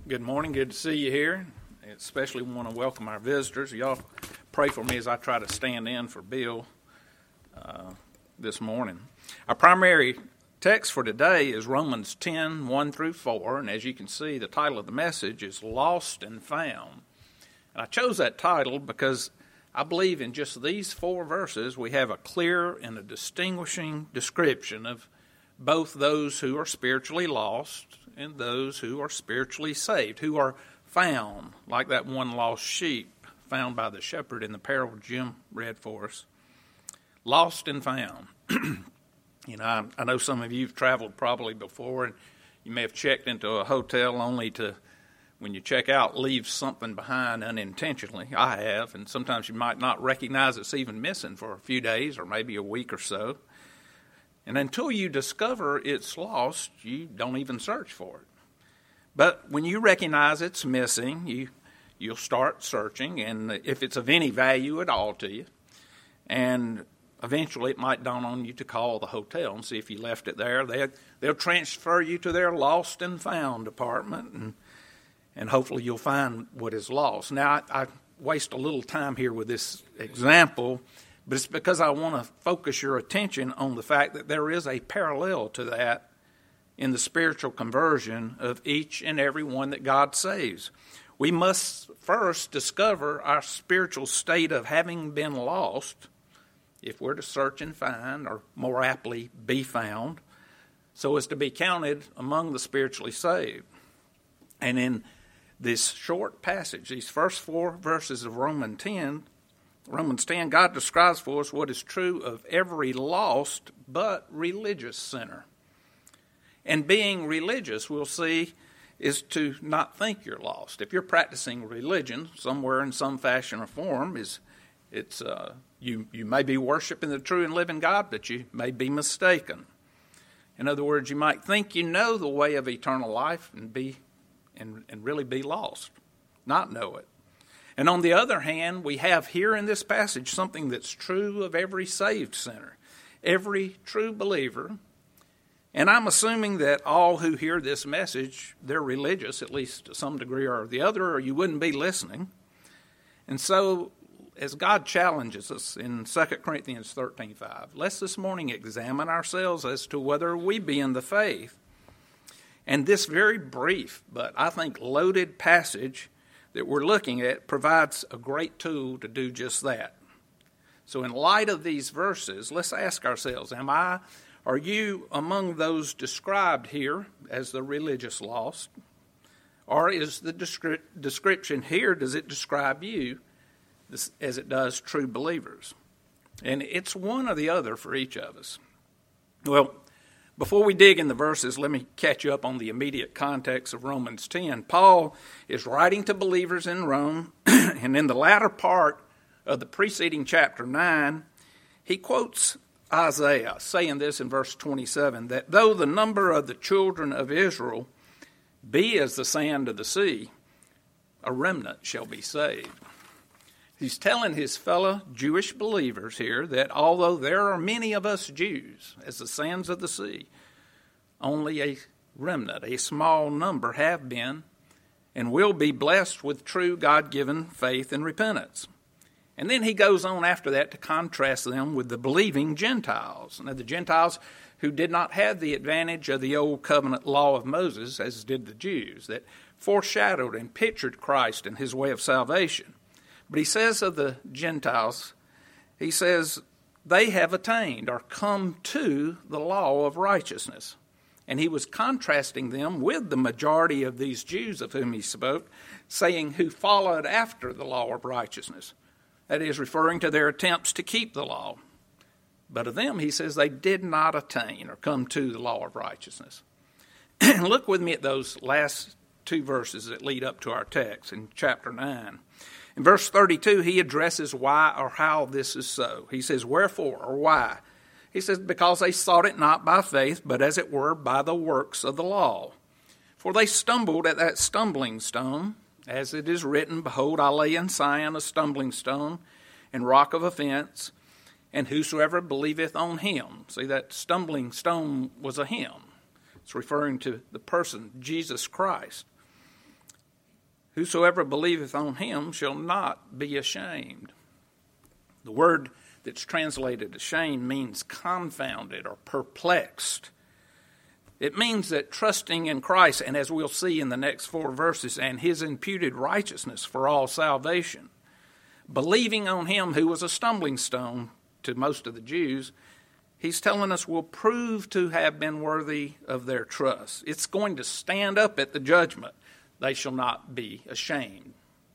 Good morning. Good to see you here. Especially want to welcome our visitors. Y'all pray for me as I try to stand in for Bill this morning. Our primary text for today is Romans 10, 1 through 4. And as you can see, the title of the message is Lost and Found. And I chose that title because I believe in just these 4 verses we have a clear and a distinguishing description of both those who are spiritually lost and those who are spiritually saved, who are found, like that one lost sheep found by the shepherd in the parable Jim read for us. Lost and found. I know some of you have traveled probably before, and you may have checked into a hotel only to, when you check out, leave something behind unintentionally. I have, and sometimes you might not recognize it's even missing for a few days or maybe a week or so. And until you discover it's lost, you don't even search for it. But when you recognize it's missing, you'll start searching, and if it's of any value at all to you, and eventually it might dawn on you to call the hotel and see if you left it there. They'll transfer you to their lost and found department, and hopefully you'll find what is lost. Now, I waste a little time here with this example, but it's because I want to focus your attention on the fact that there is a parallel to that in the spiritual conversion of each and every one that God saves. We must first discover our spiritual state of having been lost, if we're to search and find, or more aptly, be found, so as to be counted among the spiritually saved. And in this short passage, these first 4 verses of Romans 10, God describes for us what is true of every lost but religious sinner. And being religious, we'll see, is to not think you're lost. If you're practicing religion somewhere in some fashion or form, you may be worshiping the true and living God, but you may be mistaken. In other words, you might think you know the way of eternal life and really be lost, not know it. And on the other hand, we have here in this passage something that's true of every saved sinner, every true believer. And I'm assuming that all who hear this message, they're religious, at least to some degree or the other, or you wouldn't be listening. And so, as God challenges us in 2 Corinthians 13:5, let's this morning examine ourselves as to whether we be in the faith. And this very brief, but I think loaded passage that we're looking at provides a great tool to do just that. So in light of these verses, let's ask ourselves, are you among those described here as the religious lost? Or is the description here, does it describe you as it does true believers? And it's one or the other for each of us. Well, before we dig in the verses, let me catch you up on the immediate context of Romans 10. Paul is writing to believers in Rome, and in the latter part of the preceding chapter 9, he quotes Isaiah, saying this in verse 27, that though the number of the children of Israel be as the sand of the sea, a remnant shall be saved. He's telling his fellow Jewish believers here that although there are many of us Jews, as the sands of the sea, only a remnant, a small number have been and will be blessed with true God-given faith and repentance. And then he goes on after that to contrast them with the believing Gentiles. Now, the Gentiles who did not have the advantage of the old covenant law of Moses, as did the Jews, that foreshadowed and pictured Christ and his way of salvation. But he says of the Gentiles, he says, they have attained or come to the law of righteousness. And he was contrasting them with the majority of these Jews of whom he spoke, saying who followed after the law of righteousness. That is, referring to their attempts to keep the law. But of them, he says, they did not attain or come to the law of righteousness. Look with me at those last 2 verses that lead up to our text in chapter 9. In verse 32, he addresses why or how this is so. He says, wherefore or why? He says, because they sought it not by faith, but as it were by the works of the law. For they stumbled at that stumbling stone, as it is written, behold, I lay in Zion a stumbling stone and rock of offense, and whosoever believeth on him. See, that stumbling stone was a him. It's referring to the person, Jesus Christ. whosoever believeth on him shall not be ashamed. The word that's translated ashamed means confounded or perplexed. It means that trusting in Christ, and as we'll see in the next 4 verses, and his imputed righteousness for all salvation, believing on him who was a stumbling stone to most of the Jews, he's telling us will prove to have been worthy of their trust. It's going to stand up at the judgment. They shall not be ashamed.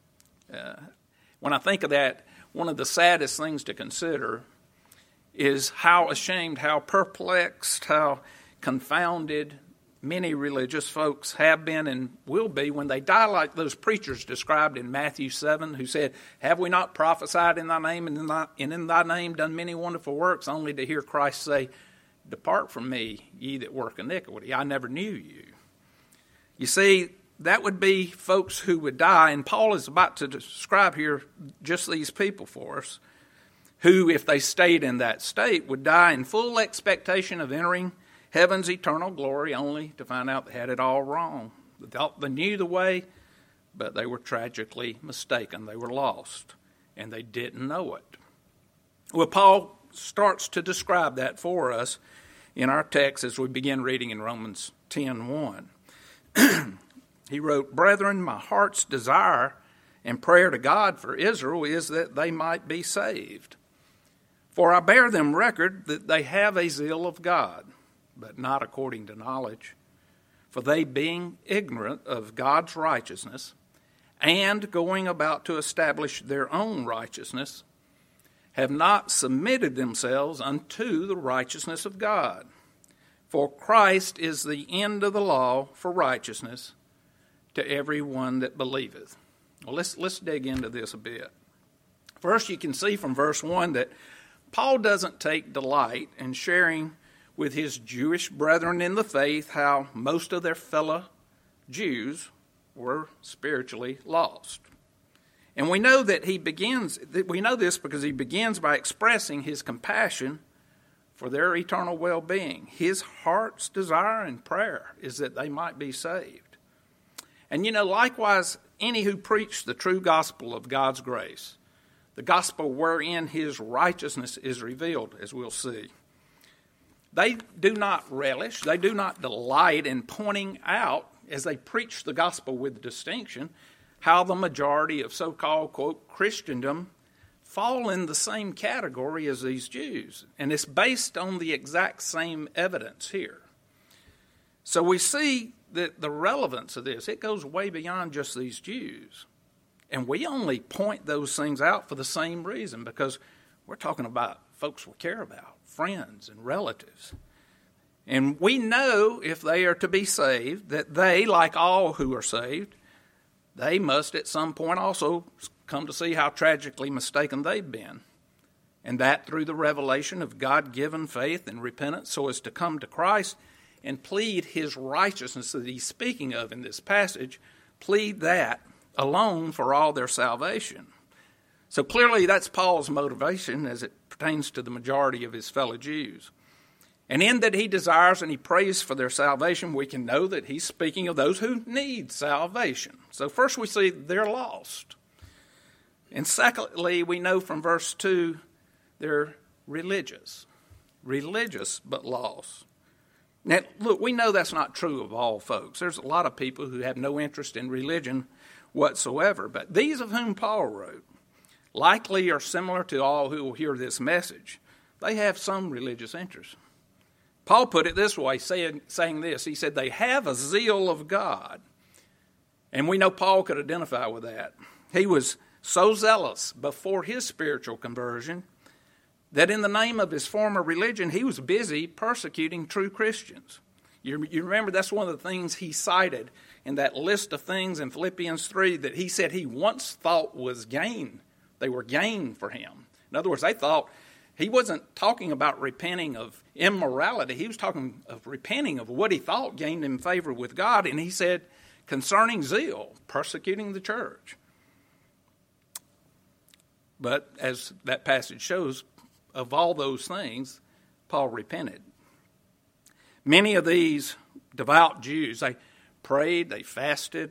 When I think of that, one of the saddest things to consider is how ashamed, how perplexed, how confounded many religious folks have been and will be when they die, like those preachers described in Matthew 7 who said, "Have we not prophesied in thy name and in thy name done many wonderful works," only to hear Christ say, "Depart from me, ye that work iniquity. I never knew you." You see, that would be folks who would die, and Paul is about to describe here just these people for us, who, if they stayed in that state, would die in full expectation of entering heaven's eternal glory, only to find out they had it all wrong. They knew the way, but they were tragically mistaken. They were lost, and they didn't know it. Well, Paul starts to describe that for us in our text as we begin reading in Romans 10:1. He wrote, "Brethren, my heart's desire and prayer to God for Israel is that they might be saved. For I bear them record that they have a zeal of God, but not according to knowledge. For they, being ignorant of God's righteousness, and going about to establish their own righteousness, have not submitted themselves unto the righteousness of God. For Christ is the end of the law for righteousness to every one that believeth." Well, let's dig into this a bit. First, you can see from verse 1 that Paul doesn't take delight in sharing with his Jewish brethren in the faith how most of their fellow Jews were spiritually lost. And we know that we know this because he begins by expressing his compassion for their eternal well-being. His heart's desire and prayer is that they might be saved. And likewise, any who preach the true gospel of God's grace, the gospel wherein his righteousness is revealed, as we'll see, they do not relish, they do not delight in pointing out, as they preach the gospel with distinction, how the majority of so-called, quote, Christendom fall in the same category as these Jews. And it's based on the exact same evidence here. So we see that the relevance of this, it goes way beyond just these Jews. And we only point those things out for the same reason, because we're talking about folks we care about, friends and relatives. And we know if they are to be saved, that they, like all who are saved, they must at some point also come to see how tragically mistaken they've been. And that through the revelation of God-given faith and repentance so as to come to Christ and plead his righteousness that he's speaking of in this passage, plead that alone for all their salvation. So clearly that's Paul's motivation as it pertains to the majority of his fellow Jews. And in that he desires and he prays for their salvation, we can know that he's speaking of those who need salvation. So first we see they're lost. And secondly, we know from verse 2, they're religious but lost. Now, look, we know that's not true of all folks. There's a lot of people who have no interest in religion whatsoever. But these of whom Paul wrote likely are similar to all who will hear this message. They have some religious interest. Paul put it this way, saying this. He said, they have a zeal of God. And we know Paul could identify with that. He was so zealous before his spiritual conversion that in the name of his former religion, he was busy persecuting true Christians. You remember that's one of the things he cited in that list of things in Philippians 3 that he said he once thought was gain. They were gain for him. In other words, they thought he wasn't talking about repenting of immorality. He was talking of repenting of what he thought gained him favor with God. And he said, concerning zeal, persecuting the church. But as that passage shows, of all those things, Paul repented. Many of these devout Jews, they prayed, they fasted,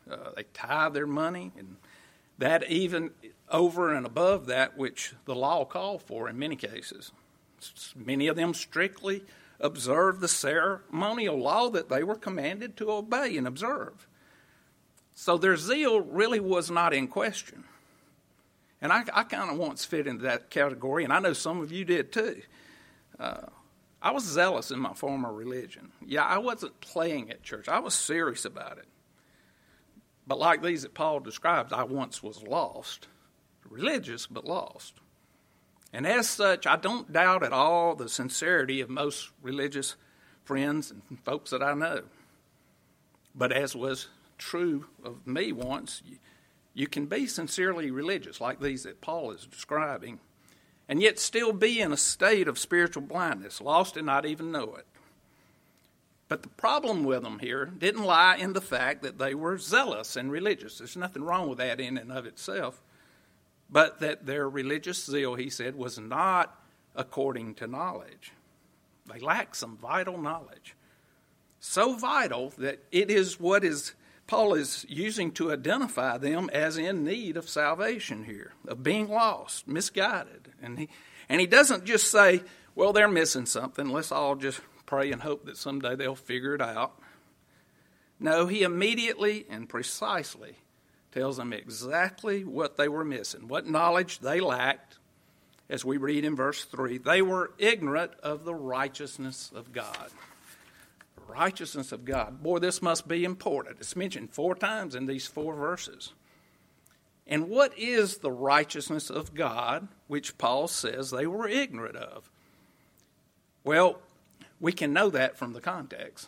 They tithe their money, and that even over and above that which the law called for in many cases. Many of them strictly observed the ceremonial law that they were commanded to obey and observe. So their zeal really was not in question. And I kind of once fit into that category, and I know some of you did too. I was zealous in my former religion. Yeah, I wasn't playing at church. I was serious about it. But like these that Paul describes, I once was lost. Religious, but lost. And as such, I don't doubt at all the sincerity of most religious friends and folks that I know. But as was true of me once, you can be sincerely religious, like these that Paul is describing, and yet still be in a state of spiritual blindness, lost and not even know it. But the problem with them here didn't lie in the fact that they were zealous and religious. There's nothing wrong with that in and of itself. But that their religious zeal, he said, was not according to knowledge. They lacked some vital knowledge. So vital that it is what Paul is using to identify them as in need of salvation here, of being lost, misguided. And he doesn't just say, well, they're missing something. Let's all just pray and hope that someday they'll figure it out. No, he immediately and precisely tells them exactly what they were missing, what knowledge they lacked. As we read in verse 3, they were ignorant of the righteousness of God. The righteousness of God. Boy, this must be important. It's mentioned 4 times in these 4 verses. And what is the righteousness of God, which Paul says they were ignorant of? Well, we can know that from the context.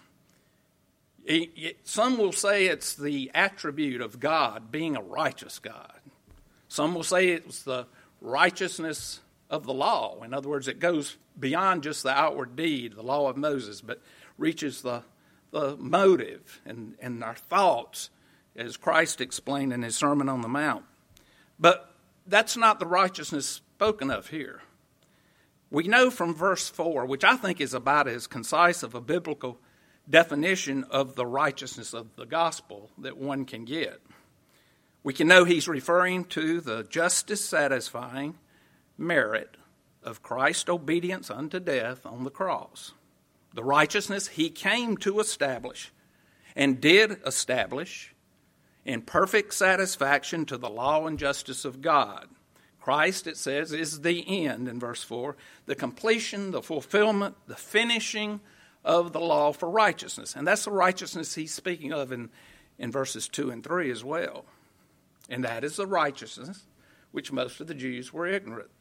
Some will say it's the attribute of God being a righteous God. Some will say it's the righteousness of the law. In other words, it goes beyond just the outward deed, the law of Moses, but reaches the motive and our thoughts, as Christ explained in his Sermon on the Mount. But that's not the righteousness spoken of here. We know from verse 4, which I think is about as concise of a biblical definition of the righteousness of the gospel that one can get. We can know he's referring to the justice satisfying merit of Christ's obedience unto death on the cross. The righteousness he came to establish and did establish in perfect satisfaction to the law and justice of God. Christ, it says, is the end in verse 4, the completion, the fulfillment, the finishing of the law for righteousness. And that's the righteousness he's speaking of in verses 2 and 3 as well. And that is the righteousness which most of the Jews were ignorant.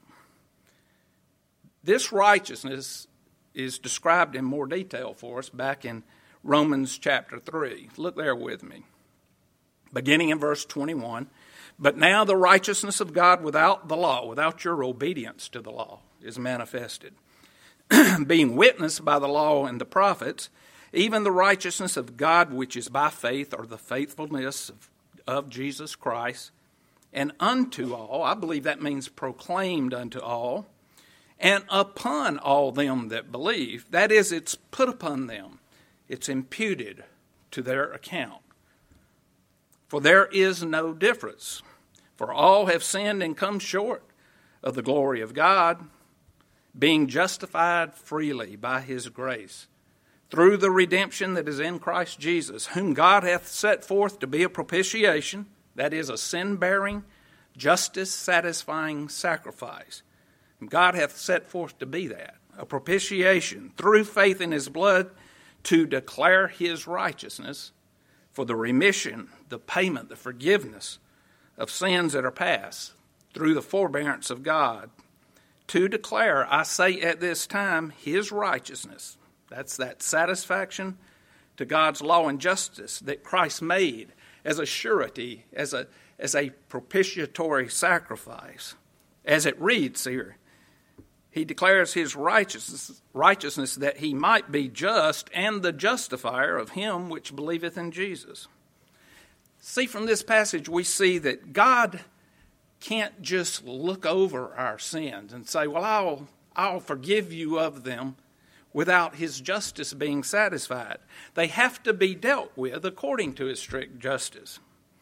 This righteousness is described in more detail for us back in Romans chapter 3. Look there with me. Beginning in verse 21, but now the righteousness of God without the law, without your obedience to the law, is manifested, being witnessed by the law and the prophets, even the righteousness of God which is by faith, or the faithfulness of Jesus Christ, and unto all, I believe that means proclaimed unto all, and upon all them that believe. That is, it's put upon them. It's imputed to their account. For there is no difference. For all have sinned and come short of the glory of God, being justified freely by his grace, through the redemption that is in Christ Jesus, whom God hath set forth to be a propitiation, that is, a sin-bearing, justice-satisfying sacrifice. And God hath set forth to be that, a propitiation, through faith in his blood, to declare his righteousness, for the remission, the payment, the forgiveness of sins that are past, through the forbearance of God, to declare, I say at this time, his righteousness. That's that satisfaction to God's law and justice that Christ made as a surety, as a propitiatory sacrifice. As it reads here, he declares his righteousness that he might be just and the justifier of him which believeth in Jesus. See, from this passage we see that God can't just look over our sins and say, well, I'll forgive you of them without his justice being satisfied. They have to be dealt with according to his strict justice.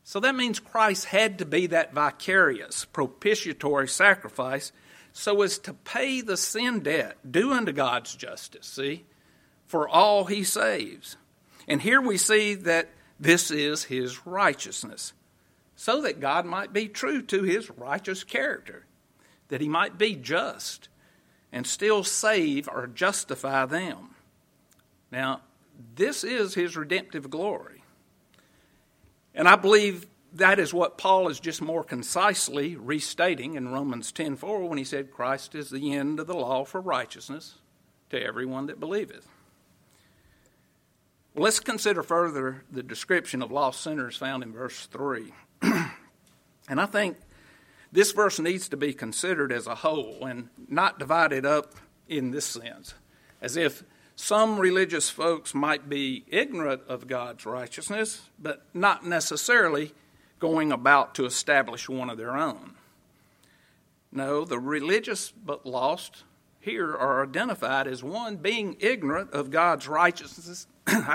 So that means Christ had to be that vicarious, propitiatory sacrifice so as to pay the sin debt due unto God's justice, see, for all he saves. And here we see that this is his righteousness, so that God might be true to his righteous character, that he might be just and still save or justify them. Now, this is his redemptive glory. And I believe that is what Paul is just more concisely restating in Romans 10:4 when he said, Christ is the end of the law for righteousness to everyone that believeth. Well, let's consider further the description of lost sinners found in verse 3. And I think this verse needs to be considered as a whole and not divided up in this sense, as if some religious folks might be ignorant of God's righteousness, but not necessarily going about to establish one of their own. No, the religious but lost here are identified as one being ignorant of God's righteousness.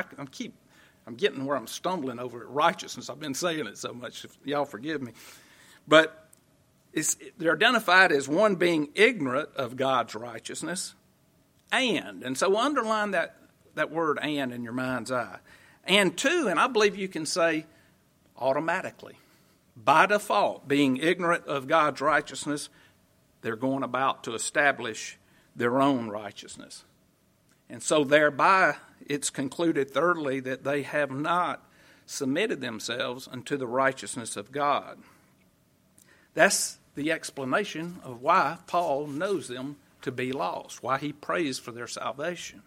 I'm getting where I'm stumbling over righteousness. I've been saying it so much. Y'all forgive me. But they're identified as one being ignorant of God's righteousness, and so underline that word "and" in your mind's eye. And two, and I believe you can say automatically, by default, being ignorant of God's righteousness, they're going about to establish their own righteousness. And so thereby it's concluded, thirdly, that they have not submitted themselves unto the righteousness of God. That's the explanation of why Paul knows them to be lost, why he prays for their salvation.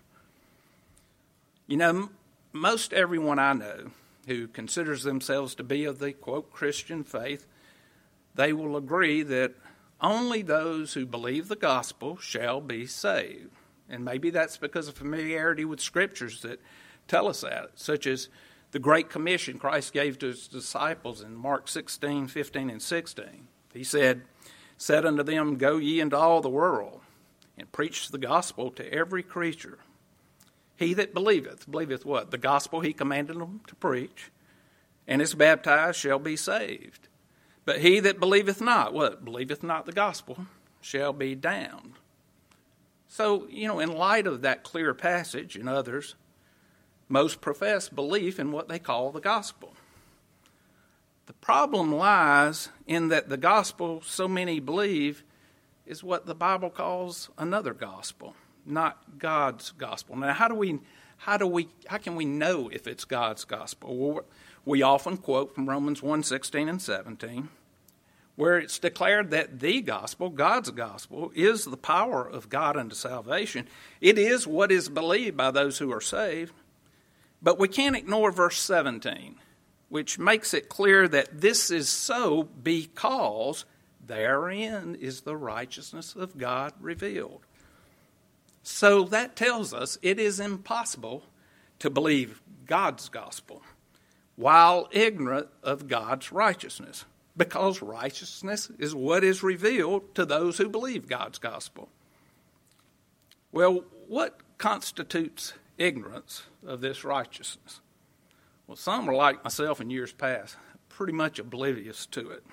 You know, most everyone I know who considers themselves to be of the, quote, Christian faith, they will agree that only those who believe the gospel shall be saved. And maybe that's because of familiarity with scriptures that tell us that, such as the Great Commission Christ gave to his disciples in Mark 16, 15, and 16. He said unto them, Go ye into all the world, and preach the gospel to every creature. He that believeth what? The gospel he commanded them to preach, and is baptized shall be saved. But he that believeth not, what? Believeth not the gospel, shall be damned. So, in light of that clear passage and others, most profess belief in what they call the gospel. The problem lies in that the gospel so many believe is what the Bible calls another gospel, not God's gospel. Now, how can we know if it's God's gospel? Well, we often quote from Romans 1:16 and 17, where it's declared that the gospel, God's gospel, is the power of God unto salvation. It is what is believed by those who are saved. But we can't ignore verse 17, which makes it clear that this is so because therein is the righteousness of God revealed. So that tells us it is impossible to believe God's gospel while ignorant of God's righteousness, because righteousness is what is revealed to those who believe God's gospel. Well, what constitutes ignorance of this righteousness? Well, some are like myself in years past, pretty much oblivious to it.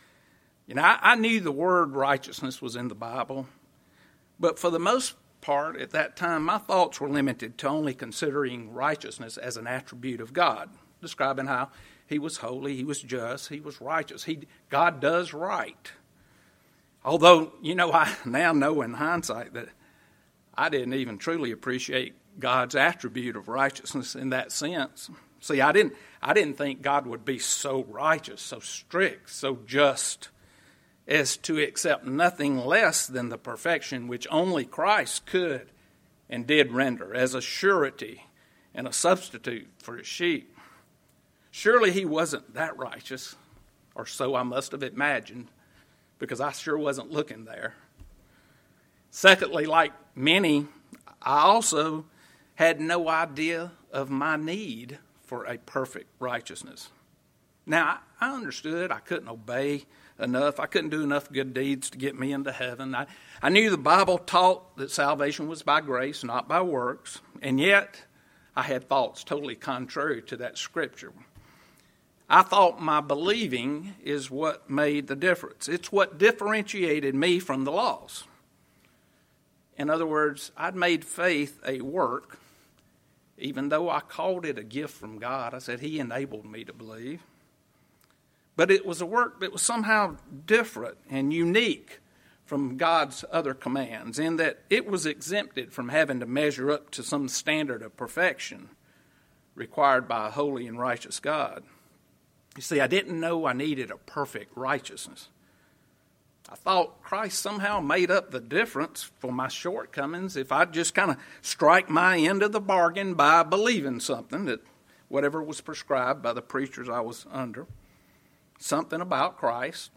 I knew the word righteousness was in the Bible, but for the most part at that time, my thoughts were limited to only considering righteousness as an attribute of God, describing how he was holy, he was just, he was righteous. God does right. Although, I now know in hindsight that I didn't even truly appreciate God's attribute of righteousness in that sense. See, I didn't think God would be so righteous, so strict, so just, as to accept nothing less than the perfection which only Christ could and did render as a surety and a substitute for his sheep. Surely he wasn't that righteous, or so I must have imagined, because I sure wasn't looking there. Secondly, like many, I also had no idea of my need for a perfect righteousness. Now, I understood I couldn't obey enough. I couldn't do enough good deeds to get me into heaven. I knew the Bible taught that salvation was by grace, not by works, and yet I had thoughts totally contrary to that scripture. I thought my believing is what made the difference. It's what differentiated me from the lost. In other words, I'd made faith a work, even though I called it a gift from God. I said He enabled me to believe. But it was a work that was somehow different and unique from God's other commands, in that it was exempted from having to measure up to some standard of perfection required by a holy and righteous God. You see, I didn't know I needed a perfect righteousness. I thought Christ somehow made up the difference for my shortcomings if I'd just kind of strike my end of the bargain by believing something, that whatever was prescribed by the preachers I was under, something about Christ.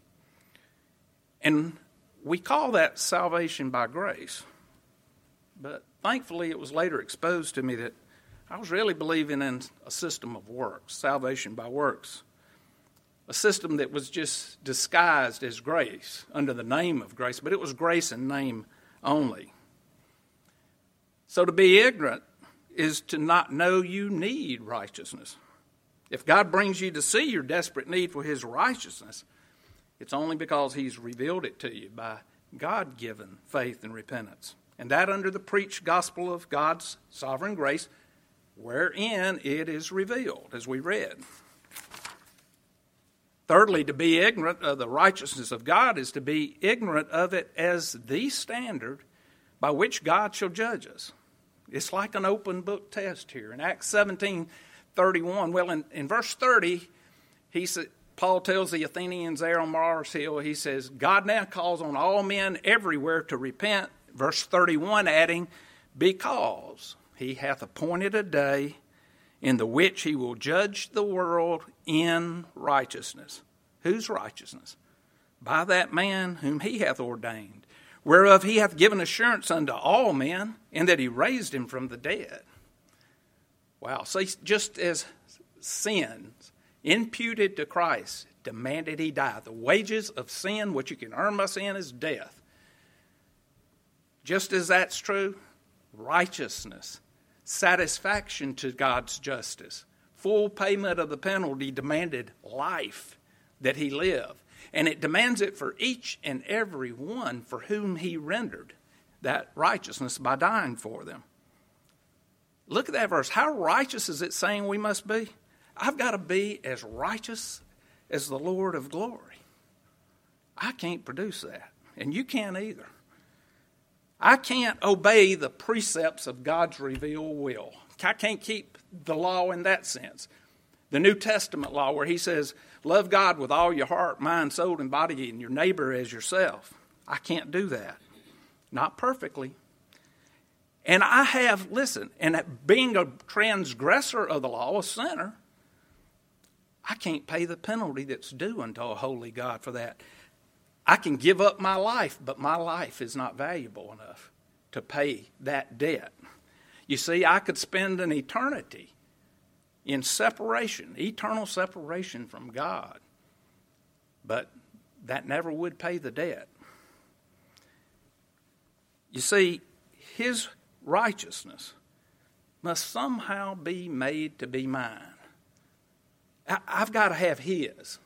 And we call that salvation by grace. But thankfully it was later exposed to me that I was really believing in a system of works, salvation by works. A system that was just disguised as grace under the name of grace, but it was grace in name only. So to be ignorant is to not know you need righteousness. If God brings you to see your desperate need for His righteousness, it's only because He's revealed it to you by God-given faith and repentance. And that under the preached gospel of God's sovereign grace, wherein it is revealed, as we read. Thirdly, to be ignorant of the righteousness of God is to be ignorant of it as the standard by which God shall judge us. It's like an open book test here. In Acts 17:31, well, in verse 30, Paul tells the Athenians there on Mars Hill, he says, God now calls on all men everywhere to repent. Verse 31 adding, because He hath appointed a day in the which He will judge the world in righteousness. Whose righteousness? By that man whom He hath ordained, whereof He hath given assurance unto all men, in that He raised Him from the dead. Wow, so just as sins imputed to Christ demanded He die, the wages of sin, what you can earn by sin, is death. Just as that's true, righteousness, satisfaction to God's justice, full payment of the penalty demanded life that He live. And it demands it for each and every one for whom He rendered that righteousness by dying for them. Look at that verse. How righteous is it saying we must be? I've got to be as righteous as the Lord of glory. I can't produce that, and you can't either. I can't obey the precepts of God's revealed will. I can't keep the law in that sense. The New Testament law where He says, love God with all your heart, mind, soul, and body, and your neighbor as yourself. I can't do that. Not perfectly. And I have, listen, and being a transgressor of the law, a sinner, I can't pay the penalty that's due unto a holy God for that. I can give up my life, but my life is not valuable enough to pay that debt. You see, I could spend an eternity in separation, eternal separation from God, but that never would pay the debt. You see, His righteousness must somehow be made to be mine. I've got to have His.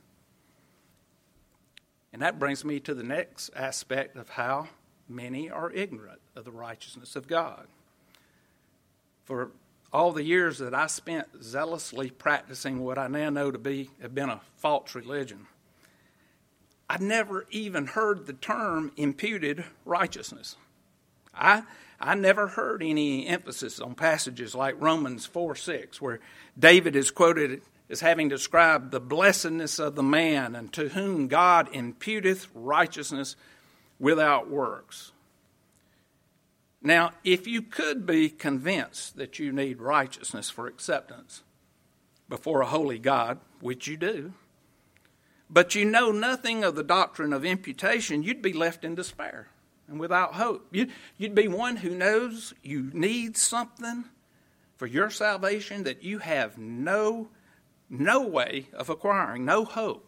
And that brings me to the next aspect of how many are ignorant of the righteousness of God. For all the years that I spent zealously practicing what I now know to have been a false religion, I'd never even heard the term imputed righteousness. I never heard any emphasis on passages like Romans 4:6, where David is quoted as having described the blessedness of the man and to whom God imputeth righteousness without works. Now, if you could be convinced that you need righteousness for acceptance before a holy God, which you do, but you know nothing of the doctrine of imputation, you'd be left in despair and without hope. You'd be one who knows you need something for your salvation that you have no way of acquiring, no hope.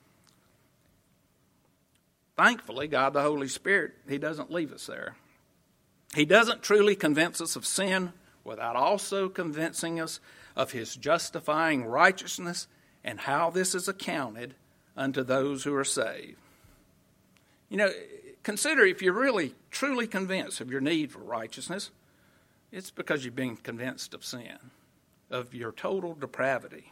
Thankfully, God the Holy Spirit, He doesn't leave us there. He doesn't truly convince us of sin without also convincing us of His justifying righteousness and how this is accounted unto those who are saved. You know, consider if you're really, truly convinced of your need for righteousness, it's because you've been convinced of sin, of your total depravity.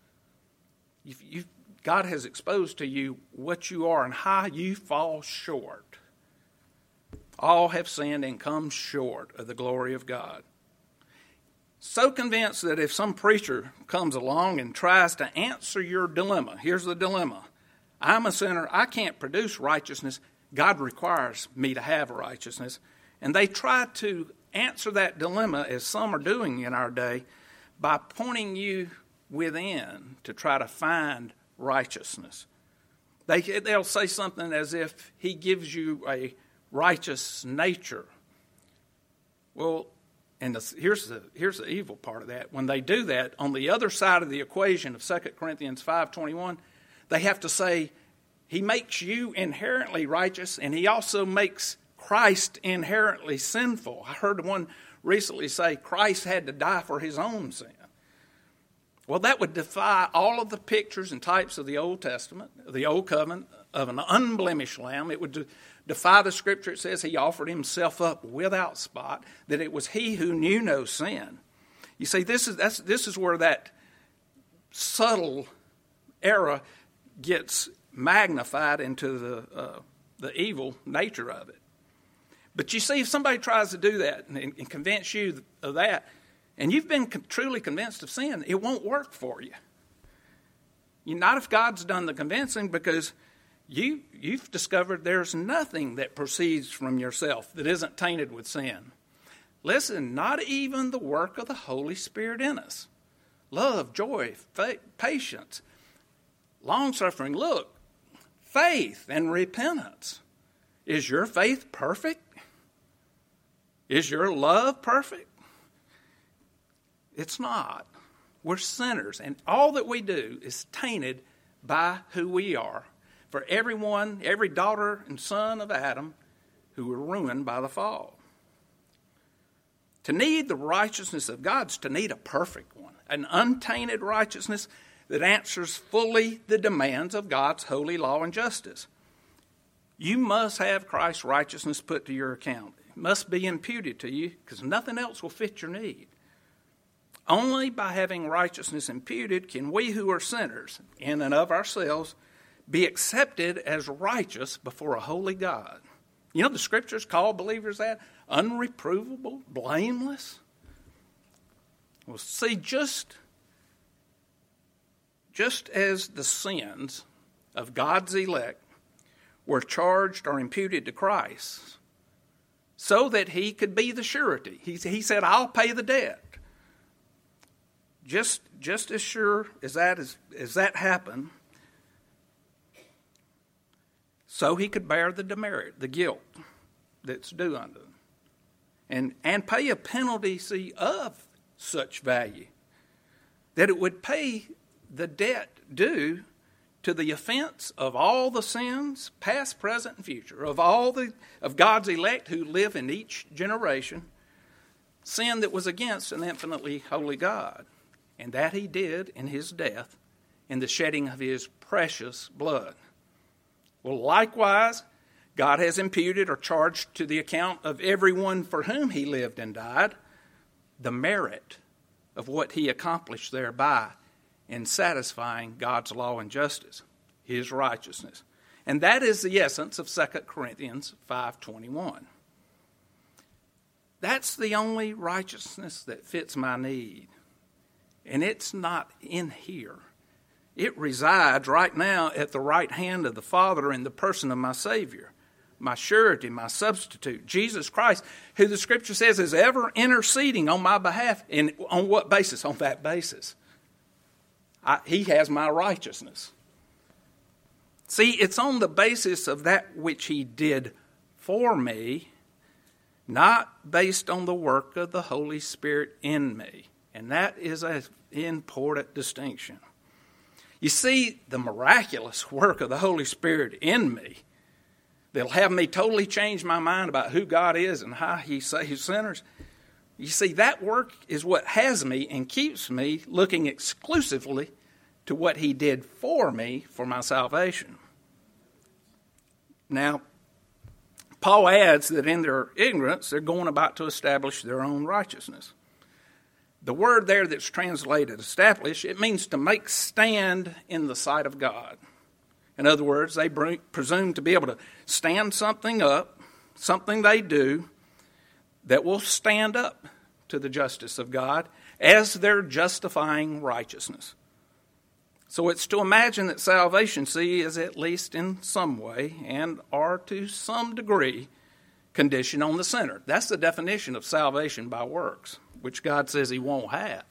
God has exposed to you what you are and how you fall short. All have sinned and come short of the glory of God. So convinced that if some preacher comes along and tries to answer your dilemma, here's the dilemma. I'm a sinner. I can't produce righteousness. God requires me to have righteousness. And they try to answer that dilemma, as some are doing in our day, by pointing you within to try to find righteousness. They'll say something as if he gives you a righteous nature. Well, and here's the evil part of that. When they do that, on the other side of the equation of 2 Corinthians 5:21, they have to say, he makes you inherently righteous, and he also makes Christ inherently sinful. I heard one recently say Christ had to die for his own sin. Well, that would defy all of the pictures and types of the Old Testament, the Old Covenant, of an unblemished lamb. It would defy the Scripture. It says he offered himself up without spot, that it was he who knew no sin. You see, this is where that subtle error gets magnified into the evil nature of it. But you see, if somebody tries to do that and convince you of that, and you've been truly convinced of sin, it won't work for you. Not if God's done the convincing, because you've discovered there's nothing that proceeds from yourself that isn't tainted with sin. Listen, not even the work of the Holy Spirit in us. Love, joy, patience, long-suffering. Look, faith and repentance. Is your faith perfect? Is your love perfect? It's not. We're sinners, and all that we do is tainted by who we are. For everyone, every daughter and son of Adam who were ruined by the fall. To need the righteousness of God is to need a perfect one, an untainted righteousness that answers fully the demands of God's holy law and justice. You must have Christ's righteousness put to your account. It must be imputed to you, because nothing else will fit your need. Only by having righteousness imputed can we who are sinners, in and of ourselves, be accepted as righteous before a holy God. You know, the Scriptures call believers that unreprovable, blameless. Well, see, just as the sins of God's elect were charged or imputed to Christ, so that he could be the surety. He said, I'll pay the debt. Just as sure as that happened, so he could bear the demerit, the guilt that's due unto him, and pay a penalty, see, of such value, that it would pay the debt due to the offense of all the sins, past, present, and future, of God's elect who live in each generation, sin that was against an infinitely holy God. And that he did in his death, in the shedding of his precious blood. Well, likewise, God has imputed or charged to the account of everyone for whom he lived and died the merit of what he accomplished thereby in satisfying God's law and justice, his righteousness. And that is the essence of 2 Corinthians 5:21. That's the only righteousness that fits my need. And it's not in here. It resides right now at the right hand of the Father in the person of my Savior, my surety, my substitute, Jesus Christ, who the Scripture says is ever interceding on my behalf. And on what basis? On that basis. He has my righteousness. See, it's on the basis of that which he did for me, not based on the work of the Holy Spirit in me. And that is an important distinction. You see, the miraculous work of the Holy Spirit in me that'll have me totally change my mind about who God is and how he saves sinners. You see, that work is what has me and keeps me looking exclusively to what he did for me for my salvation. Now, Paul adds that in their ignorance, they're going about to establish their own righteousness. The word there that's translated establish, it means to make stand in the sight of God. In other words, they presume to be able to stand something up, something they do, that will stand up to the justice of God as their justifying righteousness. So it's to imagine that salvation, is at least in some way and or to some degree conditioned on the sinner. That's the definition of salvation by works, which God says he won't have.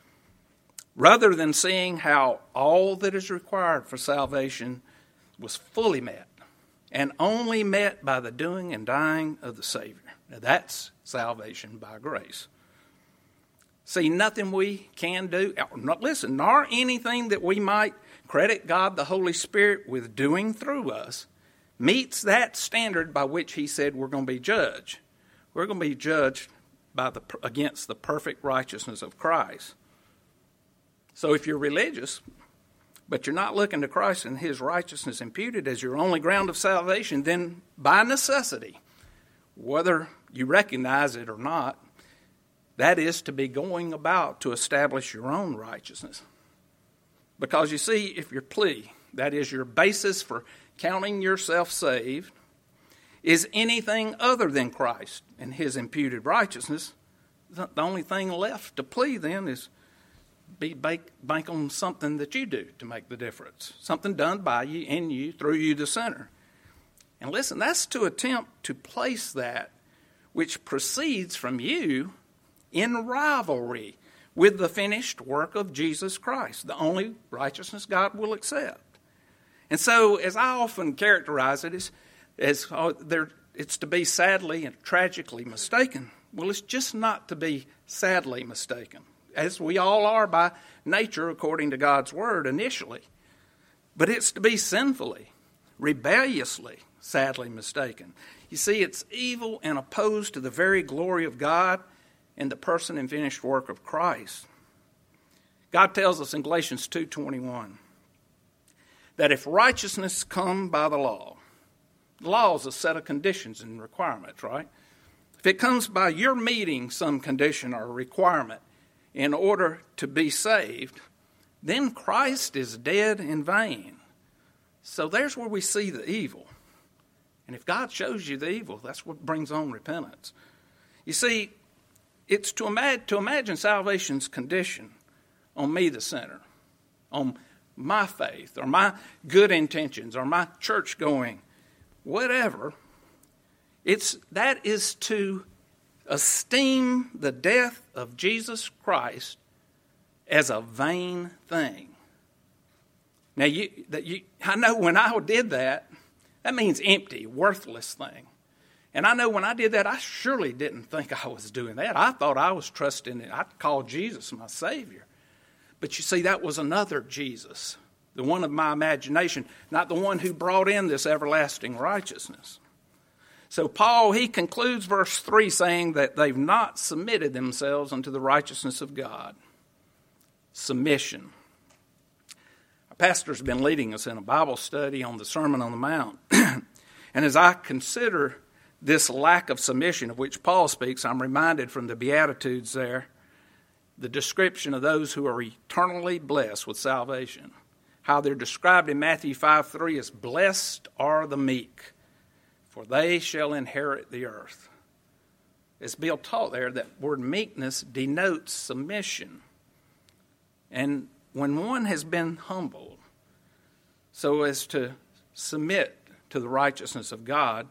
Rather than seeing how all that is required for salvation was fully met and only met by the doing and dying of the Savior. Now that's salvation by grace. See, nothing we can do, nor anything that we might credit God the Holy Spirit with doing through us meets that standard by which he said we're going to be judged. We're going to be judged against the perfect righteousness of Christ. So if you're religious, but you're not looking to Christ and his righteousness imputed as your only ground of salvation, then by necessity, whether you recognize it or not, that is to be going about to establish your own righteousness. Because you see, if your plea, that is your basis for counting yourself saved, is anything other than Christ and his imputed righteousness, the only thing left to plea then is bank on something that you do to make the difference. Something done by you, in you, through you, the sinner. And listen, that's to attempt to place that which proceeds from you in rivalry with the finished work of Jesus Christ, the only righteousness God will accept. And so, as I often characterize it, it's to be sadly and tragically mistaken. Well, it's just not to be sadly mistaken, as we all are by nature according to God's word initially. But it's to be sinfully, rebelliously, sadly mistaken. You see, it's evil and opposed to the very glory of God in the person and finished work of Christ. God tells us in Galatians 2:21 that if righteousness come by the law is a set of conditions and requirements, right? If it comes by your meeting some condition or requirement in order to be saved, then Christ is dead in vain. So there's where we see the evil. And if God shows you the evil, that's what brings on repentance. You see, it's to imagine salvation's condition on me, the sinner, on my faith or my good intentions or my church going, whatever. That is to esteem the death of Jesus Christ as a vain thing. Now, I know when I did that, that means empty, worthless thing. And I know when I did that, I surely didn't think I was doing that. I thought I was trusting it. I called Jesus my Savior. But you see, that was another Jesus, the one of my imagination, not the one who brought in this everlasting righteousness. So Paul, he concludes verse 3 saying that they've not submitted themselves unto the righteousness of God. Submission. Our pastor's been leading us in a Bible study on the Sermon on the Mount. And as I consider this lack of submission of which Paul speaks, I'm reminded from the Beatitudes there, the description of those who are eternally blessed with salvation. How they're described in Matthew 5:3 as blessed are the meek, for they shall inherit the earth. As Bill taught there, that word meekness denotes submission. And when one has been humbled so as to submit to the righteousness of God,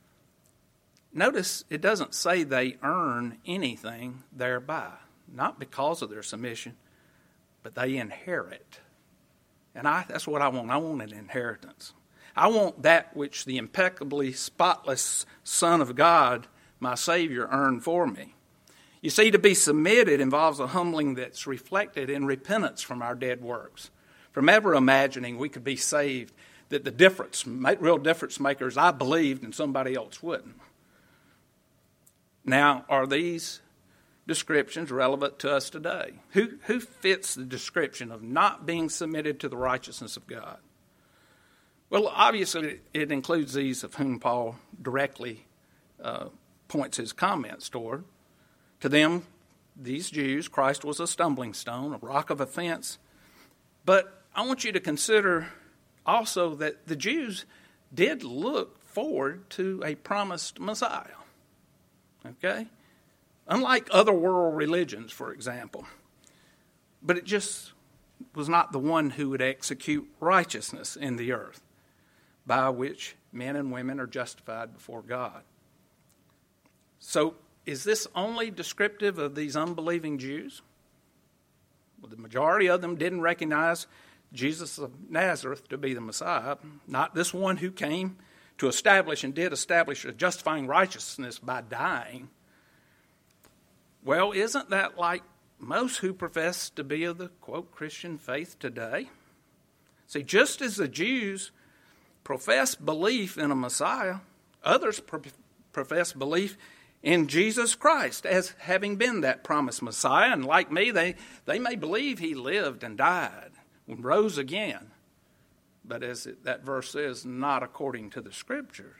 notice it doesn't say they earn anything thereby. Not because of their submission, but they inherit. And that's what I want. I want an inheritance. I want that which the impeccably spotless Son of God, my Savior, earned for me. You see, to be submitted involves a humbling that's reflected in repentance from our dead works. From ever imagining we could be saved, that the real difference makers I believed and somebody else wouldn't. Now, are these descriptions relevant to us today. Who fits the description of not being submitted to the righteousness of God? Well, obviously, it includes these of whom Paul directly points his comments toward. To them, these Jews, Christ was a stumbling stone, a rock of offense. But I want you to consider also that the Jews did look forward to a promised Messiah. Okay? Unlike other world religions, for example. But it just was not the one who would execute righteousness in the earth, by which men and women are justified before God. So, is this only descriptive of these unbelieving Jews? Well, the majority of them didn't recognize Jesus of Nazareth to be the Messiah, not this one who came to establish and did establish a justifying righteousness by dying. Well, isn't that like most who profess to be of the, quote, Christian faith today? See, just as the Jews profess belief in a Messiah, others profess belief in Jesus Christ as having been that promised Messiah. And like me, they may believe he lived and died and rose again. But as that verse says, not according to the Scriptures.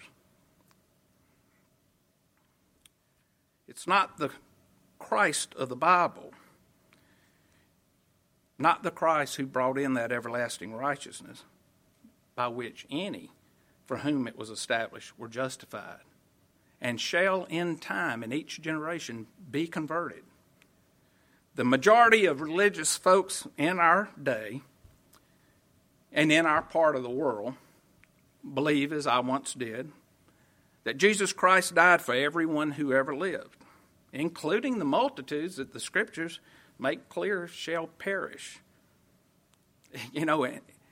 It's not the Christ of the Bible, not the Christ who brought in that everlasting righteousness by which any for whom it was established were justified, and shall in time in each generation be converted. The majority of religious folks in our day and in our part of the world believe, as I once did, that Jesus Christ died for everyone who ever lived, including the multitudes that the Scriptures make clear shall perish. You know,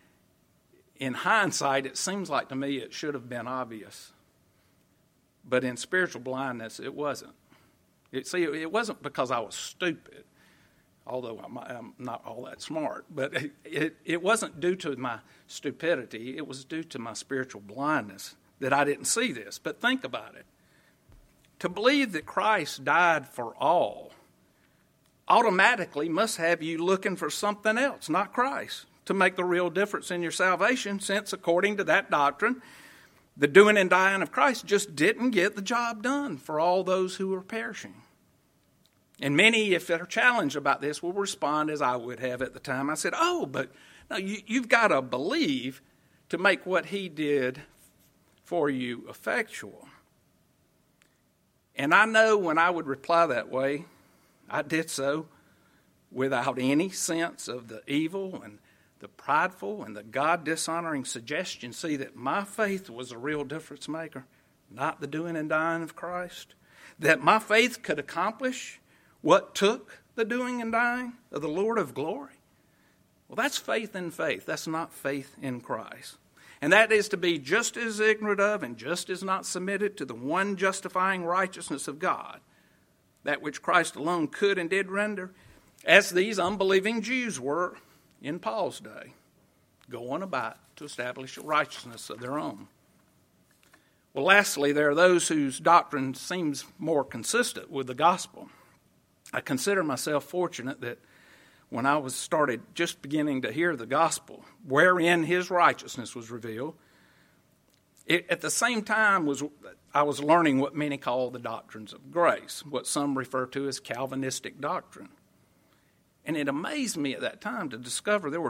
in hindsight, it seems like to me it should have been obvious. But in spiritual blindness, it wasn't. It wasn't because I was stupid, although I'm not all that smart. But it wasn't due to my stupidity. It was due to my spiritual blindness that I didn't see this. But think about it. To believe that Christ died for all automatically must have you looking for something else, not Christ, to make the real difference in your salvation, since according to that doctrine, the doing and dying of Christ just didn't get the job done for all those who were perishing. And many, if they're challenged about this, will respond as I would have at the time. I said, but no, you've got to believe to make what he did for you effectual. And I know when I would reply that way, I did so without any sense of the evil and the prideful and the God-dishonoring suggestion, see, that my faith was a real difference maker, not the doing and dying of Christ, that my faith could accomplish what took the doing and dying of the Lord of glory. Well, that's faith in faith. That's not faith in Christ. And that is to be just as ignorant of and just as not submitted to the one justifying righteousness of God, that which Christ alone could and did render, as these unbelieving Jews were in Paul's day, going about to establish a righteousness of their own. Well, lastly, there are those whose doctrine seems more consistent with the gospel. I consider myself fortunate that when I was started just beginning to hear the gospel, wherein his righteousness was revealed, at the same time I was learning what many call the doctrines of grace, what some refer to as Calvinistic doctrine. And it amazed me at that time to discover there were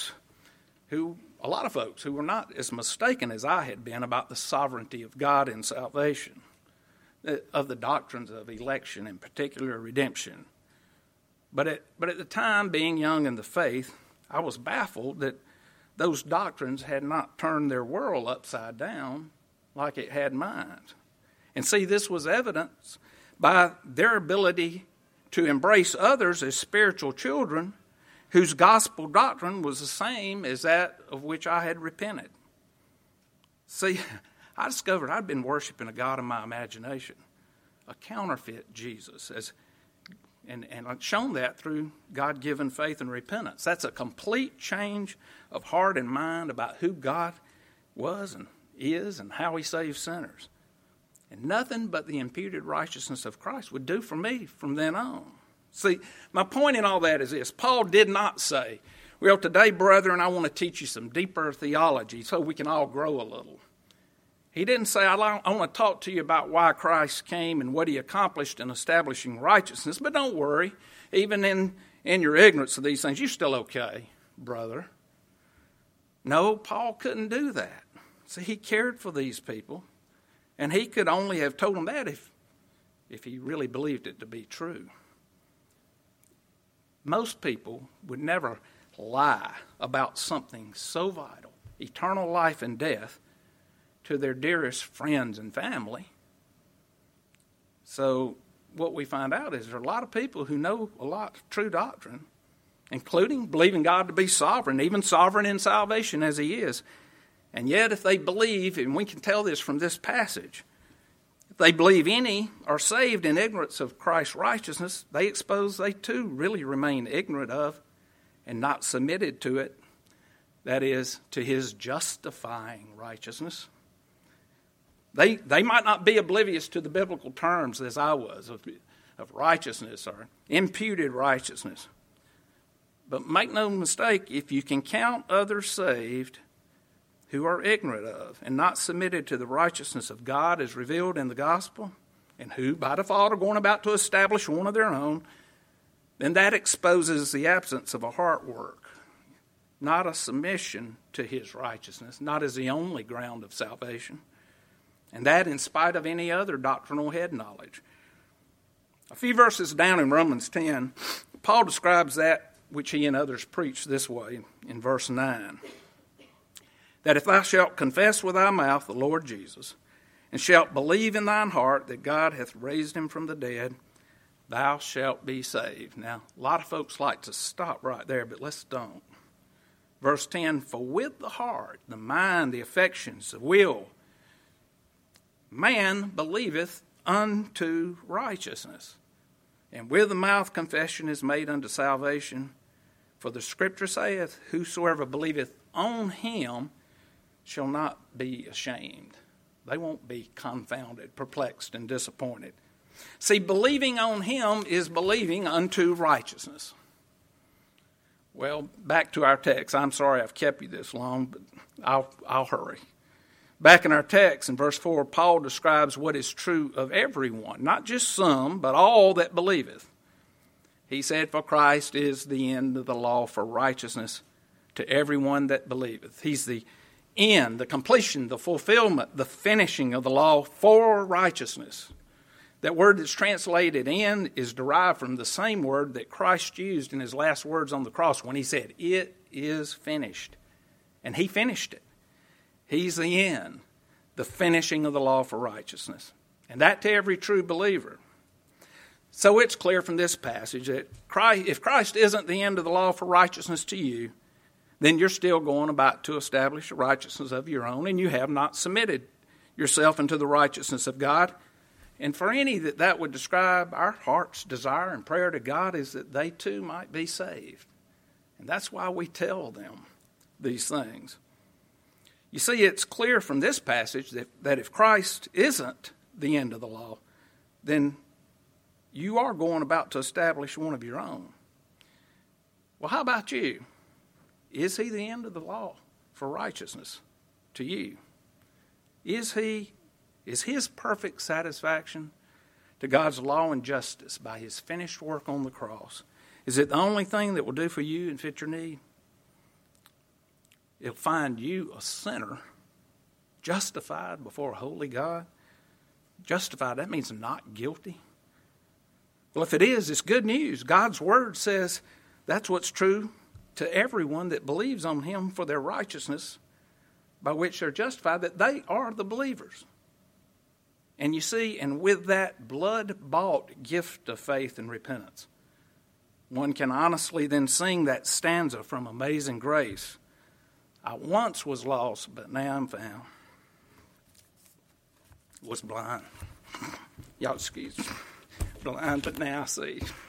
a lot of folks who were not as mistaken as I had been about the sovereignty of God in salvation, of the doctrines of election, in particular redemption. But at the time, being young in the faith, I was baffled that those doctrines had not turned their world upside down like it had mine. And see, this was evidenced by their ability to embrace others as spiritual children whose gospel doctrine was the same as that of which I had repented. See, I discovered I'd been worshiping a God of my imagination, a counterfeit Jesus, and I've shown that through God-given faith and repentance. That's a complete change of heart and mind about who God was and is and how he saves sinners. And nothing but the imputed righteousness of Christ would do for me from then on. See, my point in all that is this. Paul did not say, well, today, brethren, I want to teach you some deeper theology so we can all grow a little. He didn't say, I want to talk to you about why Christ came and what he accomplished in establishing righteousness. But don't worry, even in your ignorance of these things, you're still okay, brother. No, Paul couldn't do that. See, he cared for these people, and he could only have told them that if he really believed it to be true. Most people would never lie about something so vital, eternal life and death, to their dearest friends and family. So what we find out is there are a lot of people who know a lot of true doctrine, including believing God to be sovereign, even sovereign in salvation as he is. And yet if they believe, and we can tell this from this passage, if they believe any are saved in ignorance of Christ's righteousness, they expose they too really remain ignorant of and not submitted to it, that is, to his justifying righteousness. They might not be oblivious to the biblical terms as I was of righteousness or imputed righteousness. But make no mistake, if you can count others saved who are ignorant of and not submitted to the righteousness of God as revealed in the gospel, and who by default are going about to establish one of their own, then that exposes the absence of a heart work, not a submission to his righteousness, not as the only ground of salvation, and that in spite of any other doctrinal head knowledge. A few verses down in Romans 10, Paul describes that which he and others preach this way in verse 9. That if thou shalt confess with thy mouth the Lord Jesus, and shalt believe in thine heart that God hath raised him from the dead, thou shalt be saved. Now, a lot of folks like to stop right there, but let's don't. Verse 10, for with the heart, the mind, the affections, the will, man believeth unto righteousness. And with the mouth confession is made unto salvation. For the scripture saith, whosoever believeth on him shall not be ashamed. They won't be confounded, perplexed, and disappointed. See, believing on him is believing unto righteousness. Well, back to our text. I'm sorry I've kept you this long, but I'll hurry. Back in our text, in verse 4, Paul describes what is true of everyone, not just some, but all that believeth. He said, for Christ is the end of the law for righteousness to everyone that believeth. He's the end, the completion, the fulfillment, the finishing of the law for righteousness. That word that's translated "in" is derived from the same word that Christ used in his last words on the cross when he said, it is finished. And he finished it. He's the end, the finishing of the law for righteousness. And that to every true believer. So it's clear from this passage that if Christ isn't the end of the law for righteousness to you, then you're still going about to establish a righteousness of your own, and you have not submitted yourself into the righteousness of God. And for any that would describe, our heart's desire and prayer to God is that they too might be saved. And that's why we tell them these things. You see, it's clear from this passage that if Christ isn't the end of the law, then you are going about to establish one of your own. Well, how about you? Is he the end of the law for righteousness to you? Is his perfect satisfaction to God's law and justice by his finished work on the cross, is it the only thing that will do for you and fit your need? It'll find you a sinner, justified before a holy God. Justified, that means not guilty. Well, if it is, it's good news. God's word says that's what's true to everyone that believes on him for their righteousness, by which they're justified, that they are the believers. And you see, and with that blood-bought gift of faith and repentance, one can honestly then sing that stanza from Amazing Grace. I once was lost, but now I'm found. Was blind. Y'all excuse me. Blind, but now I see.